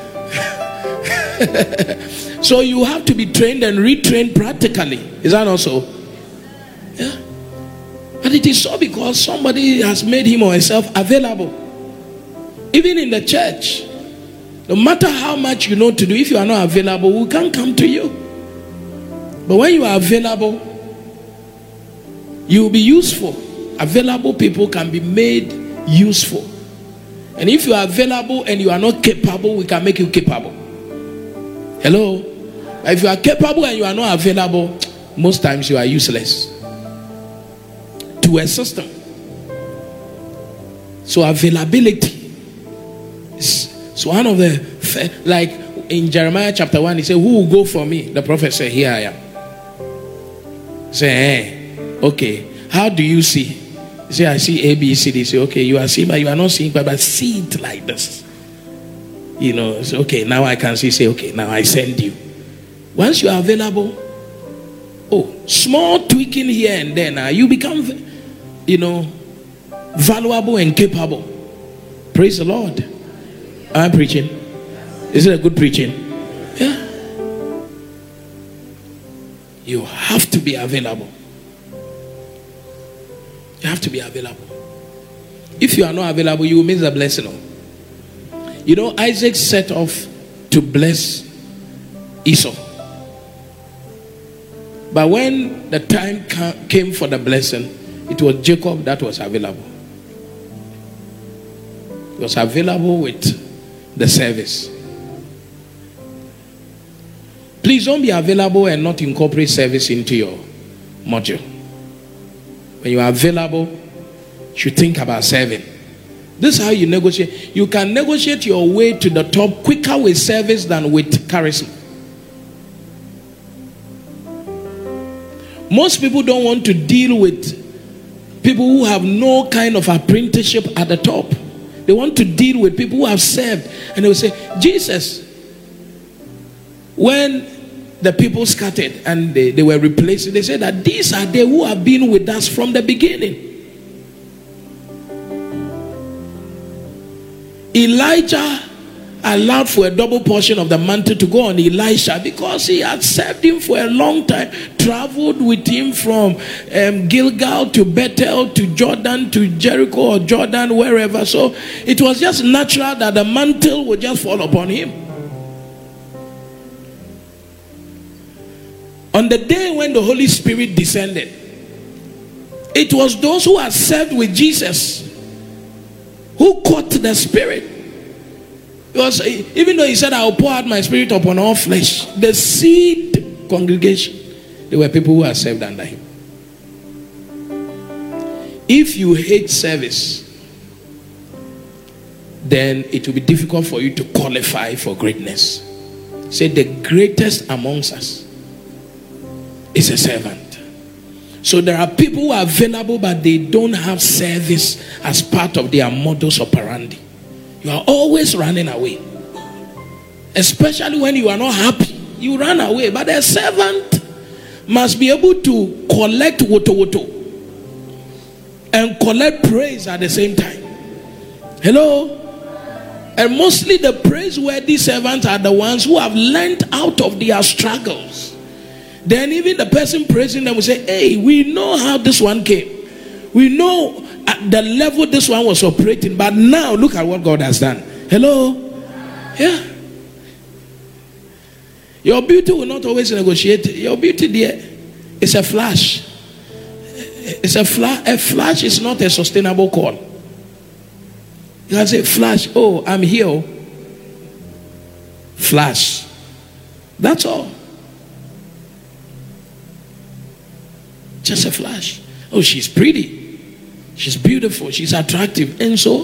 [SPEAKER 2] So you have to be trained and retrained practically. Is that also? Yeah. But it is so because somebody has made him or herself available. Even in the church, no matter how much you know to do, if you are not available, we can't come to you. But when you are available, you will be useful. Available people can be made useful. And if you are available and you are not capable, we can make you capable. Hello? But if you are capable and you are not available, most times you are useless to a system. So availability So one of the, like in Jeremiah chapter one, he said, who will go for me? The prophet said, here I am. Say, hey, okay, how do you see? He said, I see A, B, C, D. Say, okay, you are seeing, but you are not seeing, but, but see it like this. You know, so, okay, now I can see. Say, okay, now I send you. Once you are available, oh, small tweaking here and there, now you become, you know, valuable and capable. Praise the Lord. Am I preaching? Is it a good preaching? Yeah. You have to be available. You have to be available. If you are not available, you will miss the blessing. You know, Isaac set off to bless Esau. But when the time came for the blessing, it was Jacob that was available. He was available with the service. Please don't be available and not incorporate service into your module. When you are available, you should think about serving. This is how you negotiate. You can negotiate your way to the top quicker with service than with charisma. Most people don't want to deal with people who have no kind of apprenticeship at the top. They want to deal with people who have served. And they will say, Jesus, when the people scattered and they, they were replaced, they said that these are they who have been with us from the beginning. Elijah allowed for a double portion of the mantle to go on Elisha because he had served him for a long time, traveled with him from um, Gilgal to Bethel to Jordan to Jericho or Jordan, wherever. So it was just natural that the mantle would just fall upon him. On the day when the Holy Spirit descended, it was those who had served with Jesus who caught the Spirit. Because even though he said, I will pour out my Spirit upon all flesh, the seed congregation, there were people who had served under him. If you hate service, then it will be difficult for you to qualify for greatness. Say, the greatest amongst us is a servant. So there are people who are available, but they don't have service as part of their modus operandi. You are always running away. Especially when you are not happy, you run away. But a servant must be able to collect woto woto and collect praise at the same time. Hello? And mostly the praiseworthy servants are the ones who have learned out of their struggles. Then even the person praising them will say, hey, we know how this one came. We know at the level this one was operating, but now look at what God has done. Hello? Yeah. Your beauty will not always negotiate. Your beauty there is a flash. It's a flash. A flash is not a sustainable call. You can say, flash. Oh, I'm here. Flash. That's all. Just a flash. Oh, she's pretty. She's beautiful. She's attractive. And so,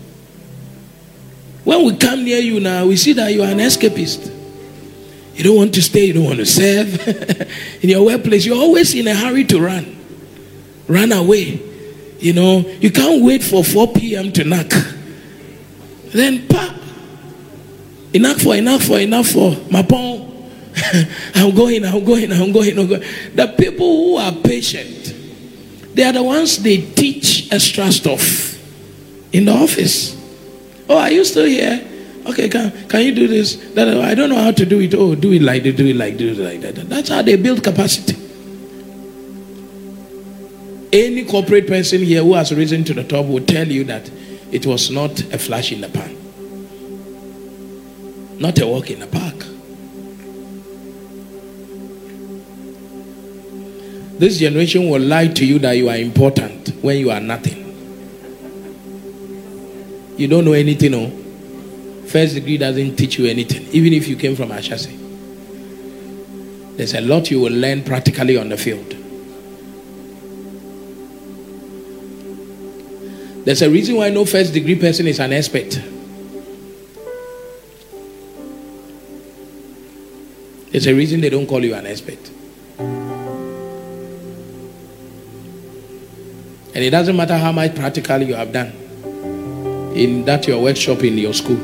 [SPEAKER 2] when we come near you now, we see that you are an escapist. You don't want to stay. You don't want to serve. In your workplace, you're always in a hurry to run. Run away. You know, you can't wait for four p.m. to knock. Then, pa, enough for, enough for, enough for. Mapon. I'm going, I'm going, I'm going, I'm going. The people who are patient, they are the ones they teach extra stuff in the office. Oh, are you still here? Okay, can, can you do this? I don't know how to do it. Oh, do it like that, do it like, do it like that. That's how they build capacity. Any corporate person here who has risen to the top will tell you that it was not a flash in the pan. Not a walk in the park. This generation will lie to you that you are important when you are nothing. You don't know anything, no? First degree doesn't teach you anything, even if you came from Ashase. There's a lot you will learn practically on the field. There's a reason why no first degree person is an expert. It's a reason they don't call you an expert. And it doesn't matter how much practically you have done in that your workshop in your school.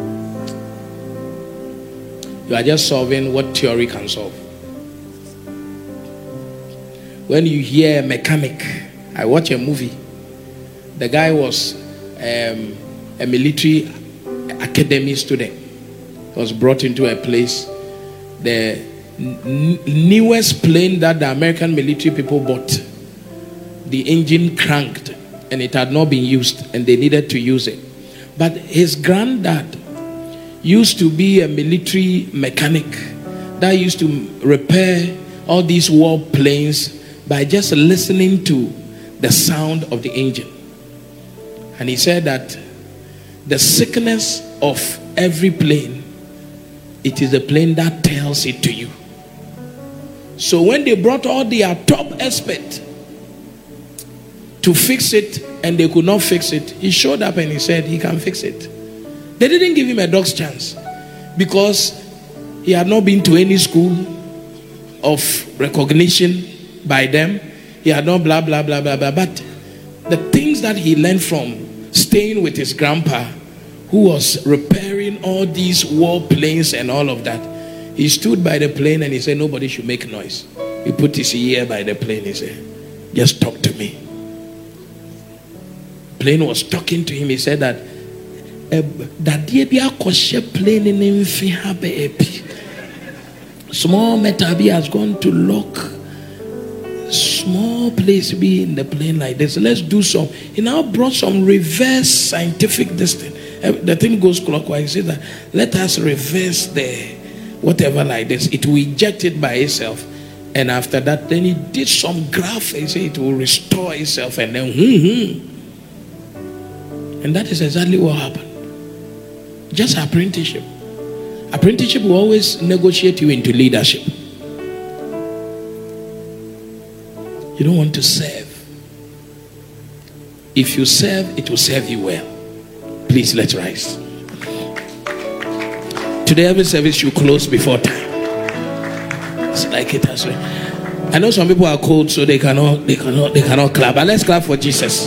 [SPEAKER 2] You are just solving what theory can solve. When you hear a mechanic, I watch a movie. The guy was um, a military academy student. He was brought into a place. The n- newest plane that the American military people bought, the engine cranked and it had not been used and they needed to use it. But his granddad used to be a military mechanic that used to repair all these war planes by just listening to the sound of the engine. And he said that the sickness of every plane, it is the plane that tells it to you. So when they brought all their top experts to fix it and they could not fix it, he showed up and he said he can fix it. They didn't give him a dog's chance because he had not been to any school of recognition by them. He had not blah blah blah blah blah. But the things that he learned from staying with his grandpa, who was repairing all these war planes and all of that, he stood by the plane and he said nobody should make noise. He put his ear by the plane. He said, just talk to me. Plane was talking to him. He said that that plane in small metal has gone to lock. Small place be in the plane like this. Let's do some. He now brought some reverse scientific distance. The thing goes clockwise. He said that let us reverse the whatever like this. It will eject it by itself. And after that, then he did some graph. He said it will restore itself. And then, hmm, hmm. And that is exactly what happened. Just apprenticeship. Apprenticeship will always negotiate you into leadership. You don't want to serve. If you serve, it will serve you well. Please, let's rise. Today, every service should close before time. It's like it has. I know some people are cold, so they cannot, they cannot, they cannot clap. But let's clap for Jesus.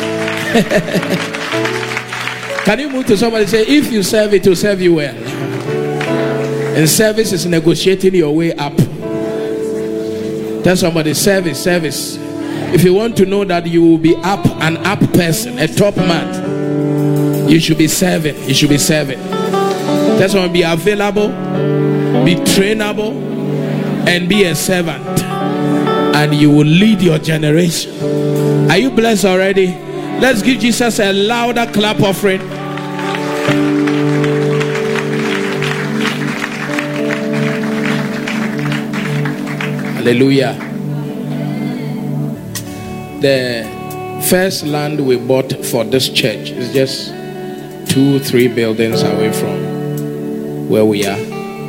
[SPEAKER 2] Can you move to somebody and say, if you serve, it will serve you well? And service is negotiating your way up. Tell somebody, service, service. If you want to know that you will be up, an up person, a top man, you should be serving. You should be serving. Tell someone, be available, be trainable, and be a servant. And you will lead your generation. Are you blessed already? Let's give Jesus a louder clap offering. Hallelujah. The first land we bought for this church is just two, three buildings away from where we are.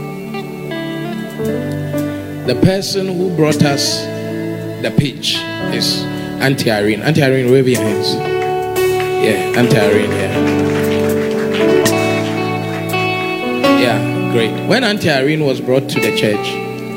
[SPEAKER 2] The person who brought us the pitch is Auntie Irene. Auntie Irene, wave your hands. Yeah, Auntie Irene here. Yeah, great. When Auntie Irene was brought to the church,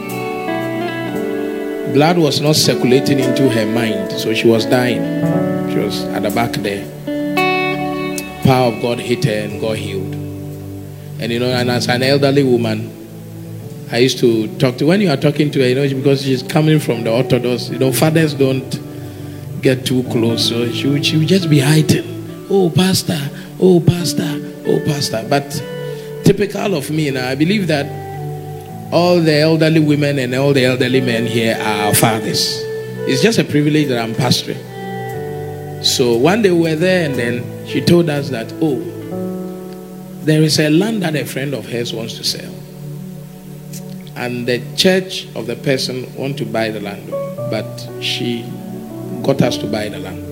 [SPEAKER 2] blood was not circulating into her mind, so she was dying. She was at the back there. Power of God hit her and got healed. And you know, and as an elderly woman, I used to talk to, when you are talking to her, you know, because she's coming from the Orthodox, you know, fathers don't get too close, so she would, she would just be hiding. Oh, pastor, oh, pastor, oh, pastor. But typical of me now, I believe that all the elderly women and all the elderly men here are our fathers. It's just a privilege that I'm pastoring. So one day we were there and then she told us that, oh, there is a land that a friend of hers wants to sell. And the church of the person want to buy the land. But she got us to buy the land.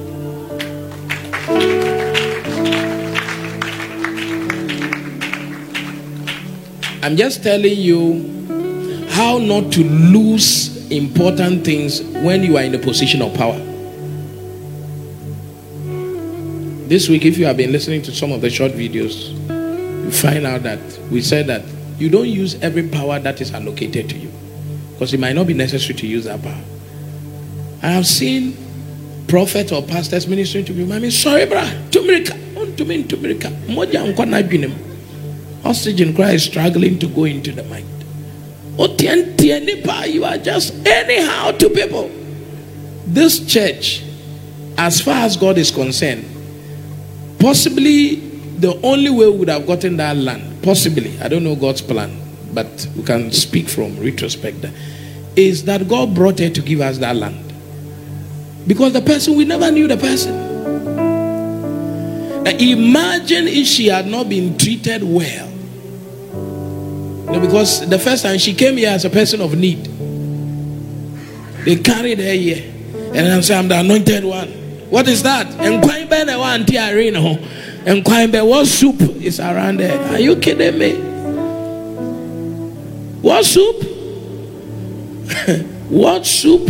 [SPEAKER 2] I'm just telling you how not to lose important things when you are in a position of power. This week, if you have been listening to some of the short videos, you find out that we said that you don't use every power that is allocated to you, because it might not be necessary to use that power. I have seen prophets or pastors ministering to me. I mean, sorry, brah, to America, to me, to America. Oxygen cry is struggling to go into the mind. You are just anyhow to people. This church, as far as God is concerned, possibly the only way we would have gotten that land, possibly, I don't know God's plan, but we can speak from retrospect, is that God brought her to give us that land. Because the person, we never knew the person. Now imagine if she had not been treated well. You know, because the first time she came here as a person of need, they carried her here. And I'm saying, I'm the anointed one. What is that? And what soup is around there? Are you kidding me? What soup? What soup?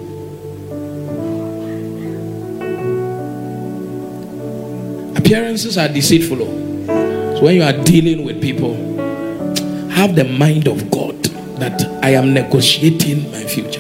[SPEAKER 2] Appearances are deceitful. So when you are dealing with people, have the mind of God that I am negotiating my future.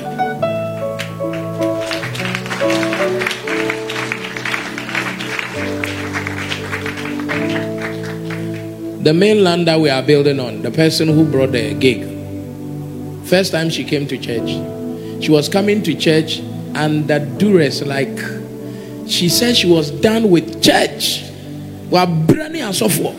[SPEAKER 2] The main land that we are building on, the person who brought the gig, first time she came to church, she was coming to church and the duress, like she said she was done with church. We are burning and so forth.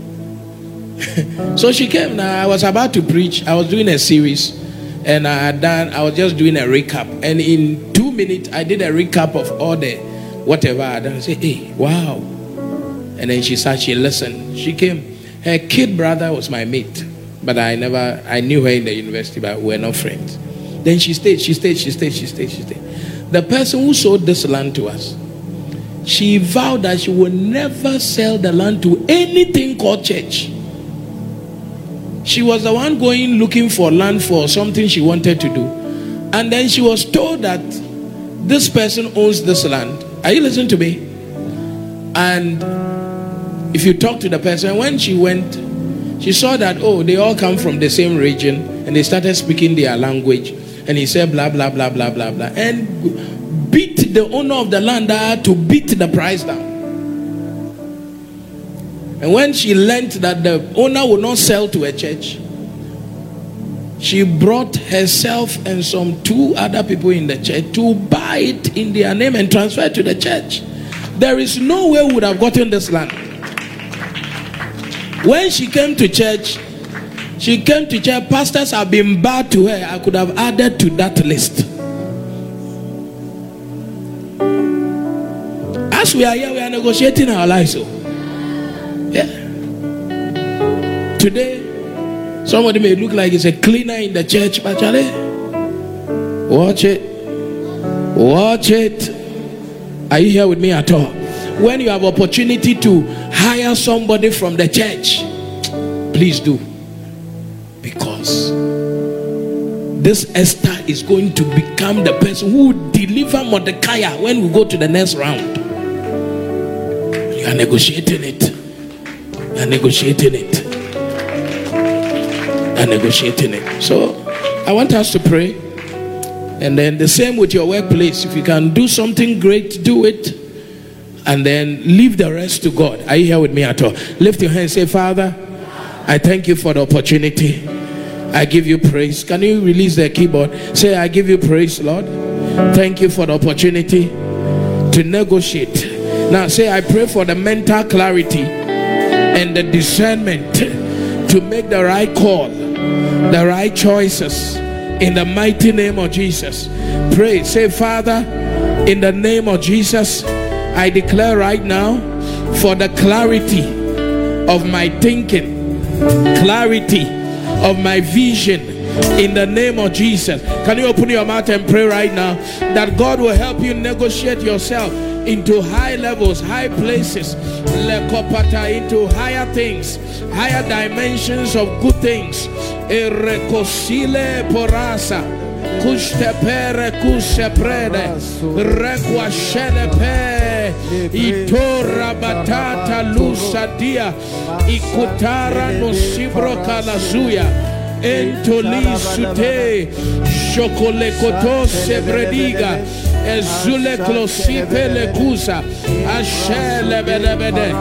[SPEAKER 2] So she came. Now I was about to preach. I was doing a series, and I had done. I was just doing a recap, and in two minutes I did a recap of all the whatever I had done. I said, "Hey, wow!" And then she sat. She listened. She came. Her kid brother was my mate, but I never. I knew her in the university, but we were not friends. Then she stayed. She stayed. She stayed. She stayed. She stayed. The person who sold this land to us, she vowed that she would never sell the land to anything called church. She was the one going looking for land for something she wanted to do. And then she was told that this person owns this land. Are you listening to me? And if you talk to the person, when she went, she saw that, oh, they all come from the same region, and they started speaking their language. And he said, blah, blah, blah, blah, blah, blah. And beat the owner of the land to beat the price down. And when she learned that the owner would not sell to a church, she brought herself and some two other people in the church to buy it in their name and transfer it to the church. There is no way we would have gotten this land. When she came to church, she came to church, pastors have been bad to her. I could have added to that list. As we are here, we are negotiating our lives. So. Yeah. Today, somebody may look like he's a cleaner in the church, but Charlie, watch it. Watch it. Are you here with me at all? When you have opportunity to hire somebody from the church, please do. Because this Esther is going to become the person who will deliver Mordecai when we go to the next round. You are negotiating it. You are negotiating it. You are negotiating it. So I want us to pray. And then the same with your workplace. If you can do something great, do it. And then leave the rest to God. Are you here with me at all? Lift your hand and say, Father, I thank you for the opportunity. I give you praise. Can you release the keyboard? Say, I give you praise, Lord. Thank you for the opportunity to negotiate. Now say, I pray for the mental clarity and the discernment to make the right call, the right choices in the mighty name of Jesus. Pray. Say, Father, in the name of Jesus, I declare right now for the clarity of my thinking, clarity of my vision in the name of Jesus. Can you open your mouth and pray right now that God will help you negotiate yourself into high levels, high places, into higher things, higher dimensions of good things Erekosile porasa. Kuste pere kuse prede. Rekwa shele pe. Itora batata lusa dia. Ikutara no sibro kalazuya. Entoli sute. Shokole koto sebrediga. Ezule klosipe le kusa. Ashele bedebede.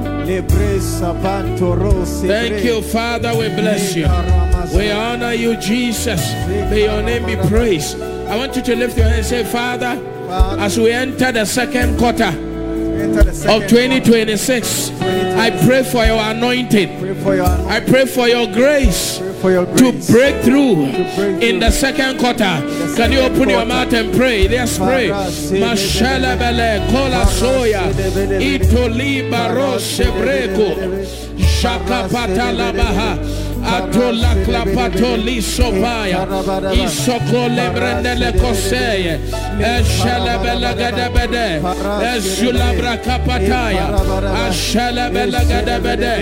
[SPEAKER 2] Thank you, Father. We bless you. We honor you, Jesus. May your name be praised. I want you to lift your hand and say, Father, as we enter the second quarter of twenty twenty-six, I pray for your anointing. I pray for your grace to break through in the second quarter. Can you open your mouth and pray? Let's pray. Mashala bele kola soya itoli baro sebreko shaka patala baha atola klapato lisopaya isoko lebrendele koseye eshala bele gadabede esula kapataya ashala bele gadabede.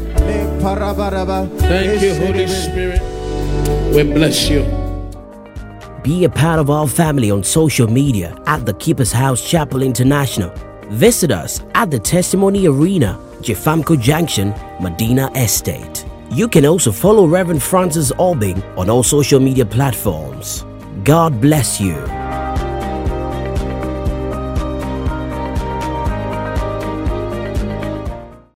[SPEAKER 2] Thank you, Holy Spirit. We bless you.
[SPEAKER 1] Be a part of our family on social media at the Keeper's House Chapel International. Visit us at the Testimony Arena, Jefamco Junction, Medina Estate. You can also follow Reverend Francis Albing on all social media platforms. God bless you.